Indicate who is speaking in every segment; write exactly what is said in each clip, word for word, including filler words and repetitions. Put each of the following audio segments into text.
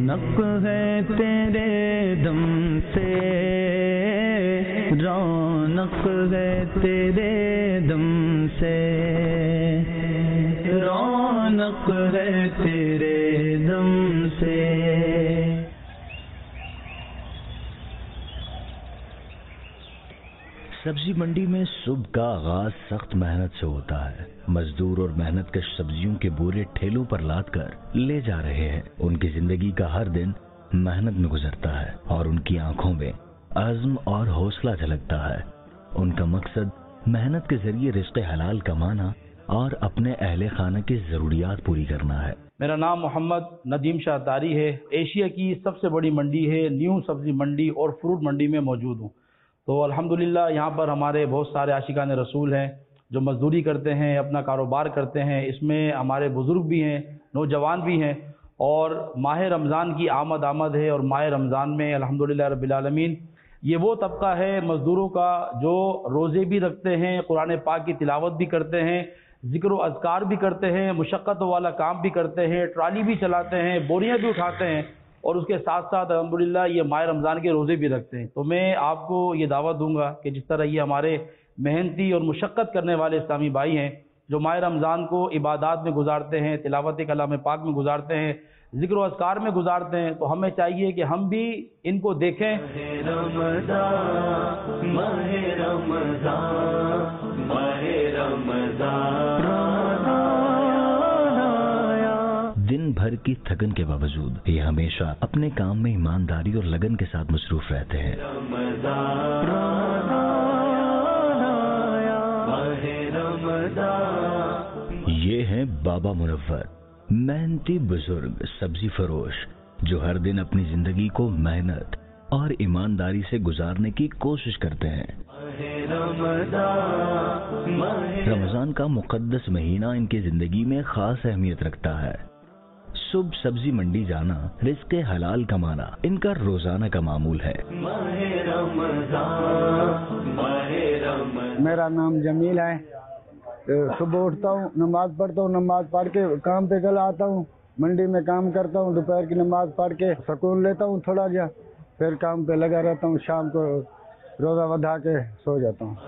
Speaker 1: रौनक है तेरे दम से, रौनक है तेरे दम से, रौनक है तेरे दम से.
Speaker 2: सब्जी मंडी में सुबह का आगाज सख्त मेहनत से होता है. मजदूर और मेहनत कश सब्जियों के बोरे ठेलों पर लाद कर ले जा रहे हैं. उनकी जिंदगी का हर दिन मेहनत में गुजरता है और उनकी आंखों में अज़्म और हौसला झलकता है. उनका मकसद मेहनत के जरिए रिज़्क़ हलाल कमाना और अपने अहले खाना की जरूरियात पूरी करना है.
Speaker 3: मेरा नाम मोहम्मद नदीम शाह तारी है. एशिया की सबसे बड़ी मंडी है न्यू सब्जी मंडी और फ्रूट मंडी में मौजूद हूँ. तो अल्हम्दुलिल्लाह यहाँ पर हमारे बहुत सारे आशिकान रसूल हैं जो मजदूरी करते हैं, अपना कारोबार करते हैं. इसमें हमारे बुज़ुर्ग भी हैं, नौजवान भी हैं. और माह रमज़ान की आमद आमद है और माह रमज़ान में अल्हम्दुलिल्लाह रब्बिल आलमीन ये वो तबका है मज़दूरों का जो रोज़े भी रखते हैं, कुरान पाक की तिलावत भी करते हैं, ज़िक्र व अज़कार भी करते हैं, मुशक्क़त वाला काम भी करते हैं, ट्राली भी चलाते हैं, बोरियां भी उठाते हैं और उसके साथ साथ अल्हम्दुलिल्लाह ये माह रमज़ान के रोज़े भी रखते हैं. तो मैं आपको ये दावत दूंगा कि जिस तरह ये हमारे मेहनती और मुशक्क़त करने वाले इस्लामी भाई हैं जो माह रमज़ान को इबादत में गुजारते हैं, तिलावत कलाम पाक में गुजारते हैं, ज़िक्र व अज़कार में गुजारते हैं, तो हमें चाहिए कि हम भी इनको देखें.
Speaker 2: दिन भर की थकन के बावजूद ये हमेशा अपने काम में ईमानदारी और लगन के साथ मसरूफ रहते हैं. ये हैं बाबा मुनव्वर, मेहनती बुजुर्ग सब्जी फरोश जो हर दिन अपनी जिंदगी को मेहनत और ईमानदारी से गुजारने की कोशिश करते हैं. रमजान का मुकद्दस महीना इनकी जिंदगी में खास अहमियत रखता है. सुबह सब्जी मंडी जाना, रिज़्क़ हलाल कमाना इनका रोजाना का मामूल है.
Speaker 4: मेरा नाम जमील है. सुबह उठता हूँ, नमाज पढ़ता हूँ, नमाज पढ़ के काम पे चला आता हूँ, मंडी में काम करता हूँ, दोपहर की नमाज पढ़ के सुकून लेता हूँ थोड़ा जा, फिर काम पे लगा रहता हूँ. शाम को रोजा वधा के सो जाता हूँ.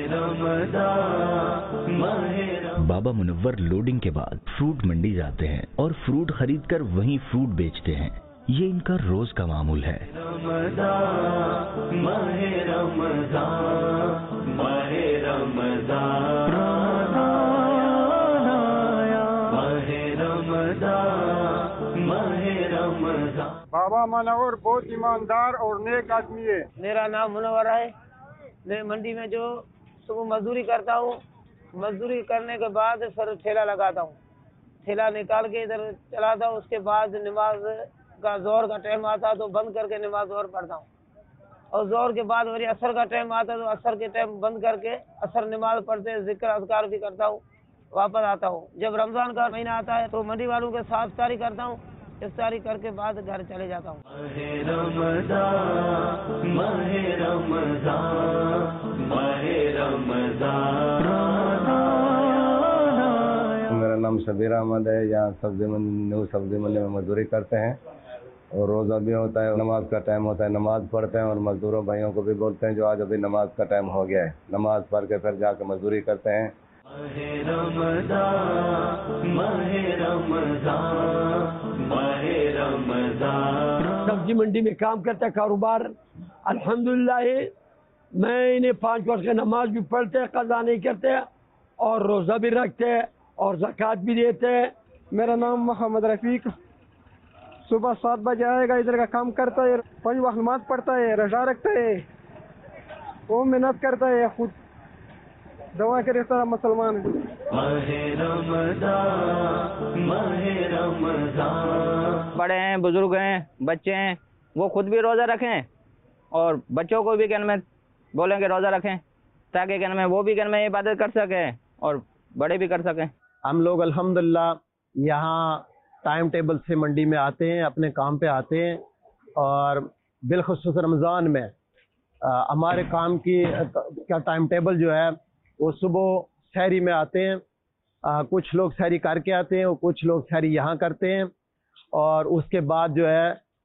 Speaker 2: बाबा मुनव्वर लोडिंग के बाद फ्रूट मंडी जाते हैं और फ्रूट खरीद कर वहीं फ्रूट बेचते हैं. ये इनका रोज का मामूल है.
Speaker 5: बाबा मुनव्वर बहुत ईमानदार और नेक आदमी है.
Speaker 6: मेरा नाम मुनव्वर है. मैं मंडी में जो सुबह मजदूरी करता हूँ, मजदूरी करने के बाद फिर ठेला लगाता हूँ, ठेला निकाल के इधर चलाता हूँ. उसके बाद नमाज का जोर का टाइम आता तो बंद करके नमाज जोर पढ़ता हूँ और जोर के बाद मेरी असर का टाइम आता तो असर के टाइम बंद करके असर नमाज पढ़ते जिक्र अज़कार भी करता हूँ, वापस आता हूँ. जब रमज़ान का महीना आता है तो मंडी वालों के साथ इफ्तारी करता हूँ, इफ्तारी करके बाद घर चले जाता हूँ.
Speaker 7: मेरा नाम शबीर अहमद है. यहाँ सब्जी मंडी न्यू सब्जी मंडी में मजदूरी करते हैं और रोज़ा भी होता है, नमाज का टाइम होता है, नमाज पढ़ते हैं और मजदूरों भाइयों को भी बोलते हैं जो आज अभी नमाज का टाइम हो गया है, नमाज पढ़ के फिर जाकर मजदूरी करते हैं.
Speaker 8: सब्जी मंडी में काम करता है, कारोबार अल्हम्दुलिल्लाह है. मैं इन्हें पाँच वक्त का नमाज भी पढ़ते हैं, कज़ा नहीं करते और रोज़ा भी रखते हैं और ज़कात भी देते हैं.
Speaker 5: मेरा नाम मोहम्मद रफीक. सुबह सात बजे आएगा, इधर का काम करता है, पाँच वक्त नमाज पढ़ता है, रोज़ा रखता है, वो मेहनत करता है, खुद दवा करे सारा मुसलमान.
Speaker 6: बड़े हैं, बुजुर्ग हैं, बच्चे हैं, वो खुद भी रोज़ा रखें और बच्चों को भी कहने में बोलें कि रोज़ा रखें ताकि कहने में वो भी कहने में इबादत कर सकें और बड़े भी कर सकें.
Speaker 9: हम लोग अल्हम्दुलिल्लाह यहाँ टाइम टेबल से मंडी में आते हैं, अपने काम पे आते हैं और बिलखुसूस रमज़ान में आ, हमारे काम की का टाइम टेबल जो है वो सुबह सहरी में आते हैं. आ, कुछ लोग सहरी करके आते हैं और कुछ लोग सहरी यहाँ करते हैं और उसके बाद जो है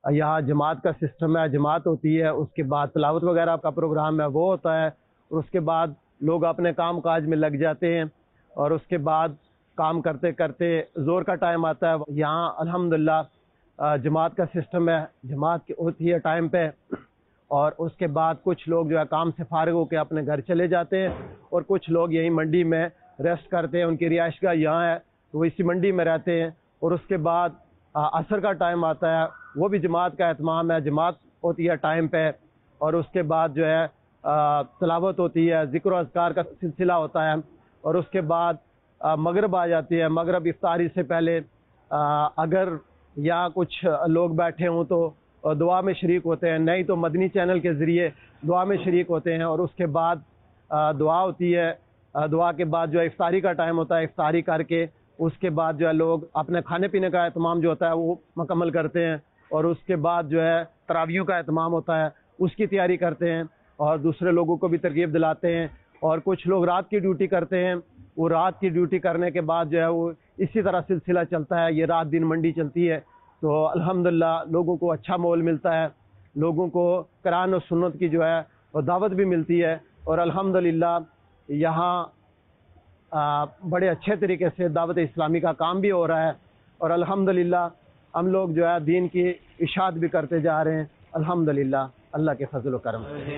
Speaker 9: यहाँ जमात का सिस्टम है, जमात होती है, उसके बाद तिलावत वगैरह का प्रोग्राम है वो होता है, और उसके बाद लोग अपने काम काज में लग जाते हैं, और उसके बाद काम करते करते ज़ोर का टाइम आता है। यहाँ अल्हम्दुलिल्लाह जमात का सिस्टम है, जमात होती है टाइम पे, और उसके बाद कुछ लोग जो है काम से फारिग होकर अपने घर चले जाते हैं, और कुछ लोग यहीं मंडी में रेस्ट करते हैं, उनकी रिहाइशगाह यहाँ है तो वो इसी मंडी में रहते हैं। और उसके बाद असर का टाइम आता है, वो भी जमात का एहतमाम है, जमात होती है टाइम पे, और उसके बाद जो है तिलावत होती है, ज़िक्र व अज़कार का सिलसिला होता है, और उसके बाद मगरिब आ जाती है। मगरिब इफ्तारी से पहले आ, अगर यहाँ कुछ लोग बैठे हों तो दुआ में शरीक होते हैं, नहीं तो मदनी चैनल के ज़रिए दुआ में शरीक होते हैं। और उसके बाद आ, दुआ होती है, आ, दुआ के बाद जो है इफ्तारी का टाइम होता है, इफ्तारी करके उसके बाद जो है लोग अपने खाने पीने का एहतमाम जो होता है वो मुकम्मल करते हैं, और उसके बाद जो है तरावियों का एहतमाम होता है उसकी तैयारी करते हैं, और दूसरे लोगों को भी तरगीब दिलाते हैं। और कुछ लोग रात की ड्यूटी करते हैं, वो रात की ड्यूटी करने के बाद जो है वो इसी तरह सिलसिला चलता है, ये रात दिन मंडी चलती है। तो अल्हम्दुलिल्लाह लोगों को अच्छा माहौल मिलता है, लोगों को कुरान और सुन्नत की जो है वो दावत भी मिलती है, और अल्हम्दुलिल्लाह यहाँ बड़े अच्छे तरीके से दावत इस्लामी का काम भी हो रहा है, और अल्हम्दुलिल्लाह हम लोग जो है दीन की इशाअत भी करते जा रहे हैं अल्हम्दुलिल्लाह, अल्लाह के फजल व करम।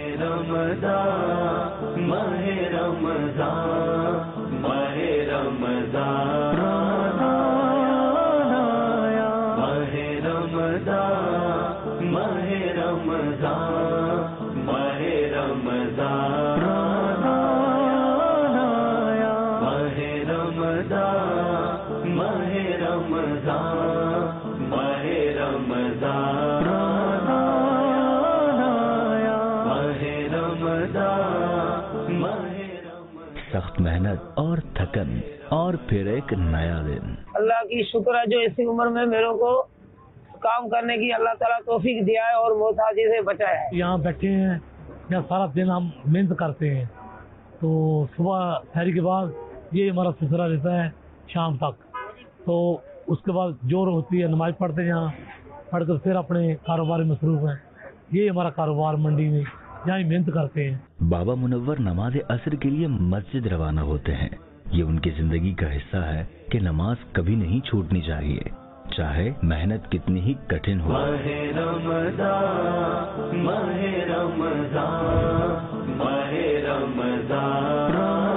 Speaker 2: सख्त मेहनत और थकन और फिर एक नया दिन।
Speaker 6: अल्लाह की शुक्र है जो इसी उम्र में मेरे को काम करने की अल्लाह ताला तौफीक दिया है और मोहताजी से बचाया है।
Speaker 10: यहाँ बैठे हैं, यहाँ सारा दिन हम मेहनत करते हैं, तो सुबह सहरी के बाद ये हमारा सिलसिला रहता है शाम तक, तो उसके बाद जोर होती है, नमाज पढ़ते हैं, यहाँ पढ़कर फिर अपने कारोबार में मसरूफ हैं। ये हमारा कारोबार मंडी में, यहाँ मेहनत करते हैं।
Speaker 2: बाबा मुनव्वर नमाज असर के लिए मस्जिद रवाना होते हैं। ये उनकी जिंदगी का हिस्सा है कि नमाज कभी नहीं छूटनी चाहिए, चाहे मेहनत कितनी ही कठिन हो।
Speaker 1: माहे रमज़ान, माहे रमज़ान, माहे रमज़ान,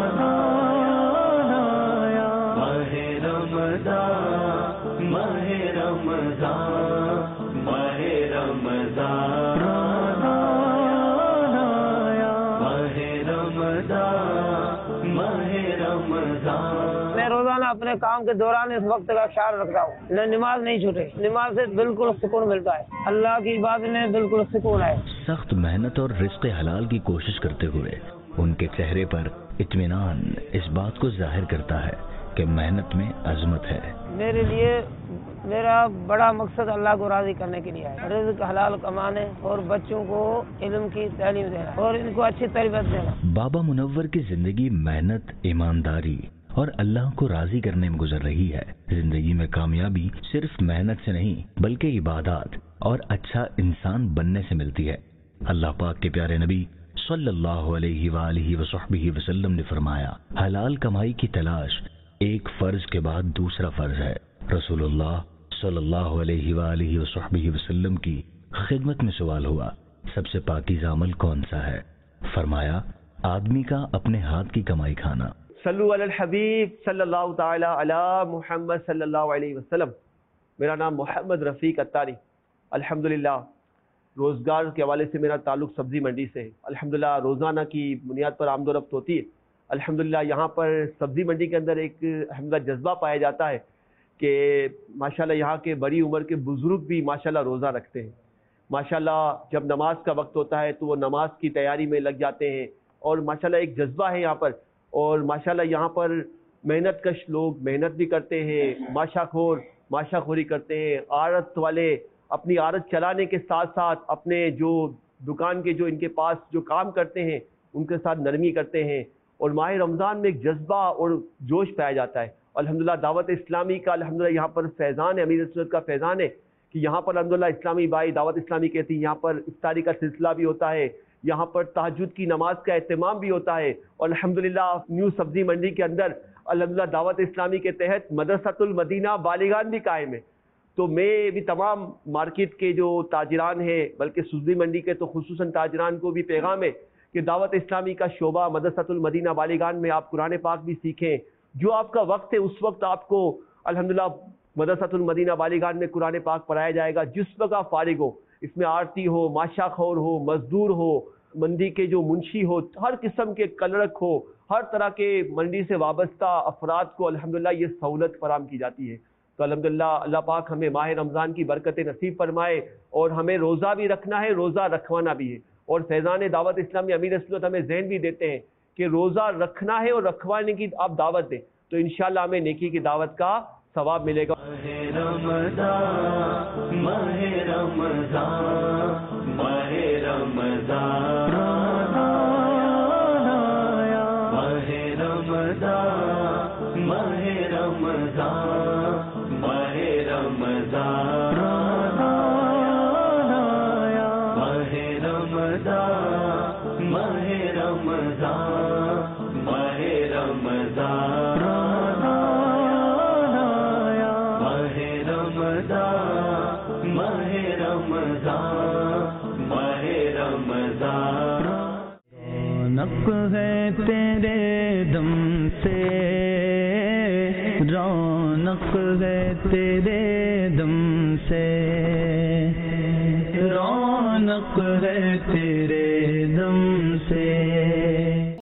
Speaker 1: माहे रमज़ान, माहे रमज़ान, माहे रमज़ान, माहे रमज़ान।
Speaker 6: मैं रोजाना अपने काम के दौरान इस वक्त का ख्याल रखता हूँ, न नमाज नहीं छूटे। नमाज से बिल्कुल सुकून मिलता है, अल्लाह की इबादत में बिल्कुल सुकून है।
Speaker 2: सख्त मेहनत और रिज़्क़ हलाल की कोशिश करते हुए उनके चेहरे पर इत्मीनान इस बात को जाहिर करता है कि मेहनत में अजमत है।
Speaker 6: मेरे लिए मेरा बड़ा मकसद अल्लाह को राजी करने के लिए है, रिज़्क़ हलाल कमाने और बच्चों को इल्म की तालीम देना और इनको अच्छी तरबियत देना।
Speaker 2: बाबा मुनव्वर की जिंदगी मेहनत, ईमानदारी और अल्लाह को राजी करने में गुजर रही है। जिंदगी में कामयाबी सिर्फ मेहनत से नहीं बल्कि इबादत और अच्छा इंसान बनने से मिलती है। अल्लाह पाक के प्यारे नबी सल्लल्लाहु अलैहि वालिहि वसहबिहि वसल्लम ने फरमाया, हलाल कमाई की तलाश एक फर्ज के बाद दूसरा फर्ज है। रसूलुल्लाह सल्लल्लाहु अलैहि वालिहि वसहबिहि वसल्लम की खिदमत में सवाल हुआ, सबसे पाकीज़ा अमल कौन सा है? फरमाया, आदमी का अपने हाथ की कमाई खाना।
Speaker 11: सल्लु अलल हबीब सल्लल्लाहु ताला अला मुहम्मद सल्लल्लाहु अलैहि वसल्लम। मेरा नाम मोहम्मद रफ़ीक अत्तारी। अल्हम्दुलिल्लाह रोज़गार के हवाले से मेरा ताल्लुक़ सब्ज़ी मंडी से है। अल्हम्दुलिल्लाह रोज़ाना की बुनियाद पर आमदोरफ्त होती है। अल्हम्दुलिल्लाह यहाँ पर सब्ज़ी मंडी के अंदर एक अल्हम्दुलिल्लाह जज्बा पाया जाता है कि माशाल्लाह यहाँ के बड़ी उम्र के बुज़ुर्ग भी माशाल्लाह रोज़ा रखते हैं। माशाल्लाह जब नमाज का वक्त होता है तो वो नमाज की तैयारी में लग जाते हैं और माशाल्लाह एक जज्बा है यहाँ पर। और माशाल्लाह यहाँ पर मेहनत कश लोग मेहनत भी करते हैं, माशाखोर माशाखोरी करते हैं। आड़त वाले अपनी आड़त चलाने के साथ साथ अपने जो दुकान के जो इनके पास जो काम करते हैं उनके साथ नरमी करते हैं। और माह रमज़ान में एक जज्बा और जोश पाया जाता है। अल्हम्दुलिल्लाह दावत इस्लामी का अल्हम्दुलिल्लाह यहाँ पर फैज़ान है, अमीर सुन्नत का फैज़ान है کہ یہاں پر الحمدللہ اسلامی بھائی دعوت اسلامی کہتی ہے، یہاں پر افطاری کا سلسلہ بھی ہوتا ہے، یہاں پر تہجد کی نماز کا اہتمام بھی ہوتا ہے، اور الحمدللہ نیو سبزی منڈی کے اندر الحمدللہ دعوت اسلامی کے تحت مدرسۃ المدینہ بالغان بھی قائم ہے۔ تو میں بھی تمام مارکیٹ کے جو تاجران ہیں، بلکہ سبزی منڈی کے تو خصوصاً تاجران کو بھی پیغام ہے کہ دعوت اسلامی کا شعبہ مدرسۃ المدینہ بالغان میں آپ قرآن پاک بھی سیکھیں، جو آپ کا وقت ہے اس وقت آپ کو الحمدللہ مدرسۃ المدینہ بالغان میں قرآن پاک پڑھایا جائے گا، جس وقت آپ فارغ ہو، اس میں آرتی ہو، ماشا خور ہو، مزدور ہو، منڈی کے جو منشی ہو، ہر قسم کے کلرک ہو، ہر طرح کے منڈی سے وابستہ افراد کو الحمدللہ یہ سہولت فراہم کی جاتی ہے۔ تو الحمدللہ اللہ پاک ہمیں ماہ رمضان کی برکتیں نصیب فرمائے، اور ہمیں روزہ بھی رکھنا ہے، روزہ رکھوانا بھی ہے، اور فیضان دعوت اسلامی امیر سنت ہمیں ذہن بھی دیتے ہیں کہ روزہ رکھنا ہے اور رکھوانے کی آپ دعوت دیں، تو انشاءاللہ ہمیں نیکی کی دعوت کا ثواب ملے گا۔
Speaker 1: ماہ رمضان ماہ رمضان ماہ رمضان ماہ رمضان ماہ رمضان ماہ رمضان ماہ رمضان ماہ رمضان ماہ رمضان ماہ رمضان ماہ رمضان رونق ہے تیرے دم سے، رونق ہے تیرے دم سے، رونق ہے تیرے دم